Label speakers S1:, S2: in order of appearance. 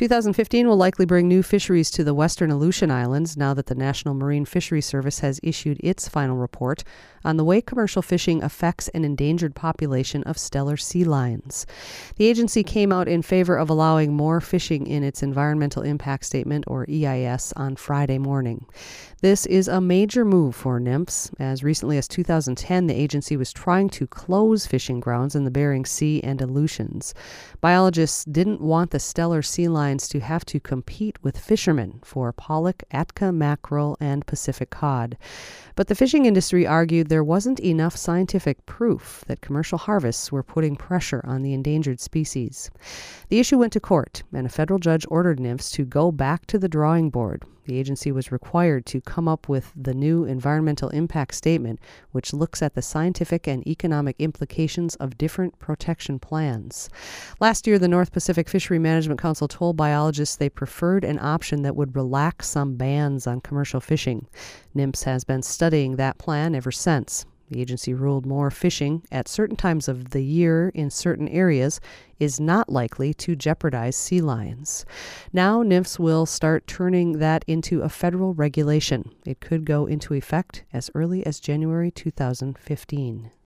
S1: 2015 will likely bring new fisheries to the western Aleutian Islands now that the National Marine Fisheries Service has issued its final report on the way commercial fishing affects an endangered population of Steller sea lions. The agency came out in favor of allowing more fishing in its Environmental Impact Statement, or EIS, on Friday morning. This is a major move for NMFS. As recently as 2010, the agency was trying to close fishing grounds in the Bering Sea and Aleutians. Biologists didn't want the Steller sea lions to have to compete with fishermen for pollock, Atka mackerel, and Pacific cod. But the fishing industry argued there wasn't enough scientific proof that commercial harvests were putting pressure on the endangered species. The issue went to court, and a federal judge ordered NMFS to go back to the drawing board. The agency was required to come up with the new Environmental Impact Statement, which looks at the scientific and economic implications of different protection plans. Last year, the North Pacific Fishery Management Council told biologists they preferred an option that would relax some bans on commercial fishing. NMFS has been studying that plan ever since. The agency ruled more fishing at certain times of the year in certain areas is not likely to jeopardize sea lions. Now, NMFS will start turning that into a federal regulation. It could go into effect as early as January 2015.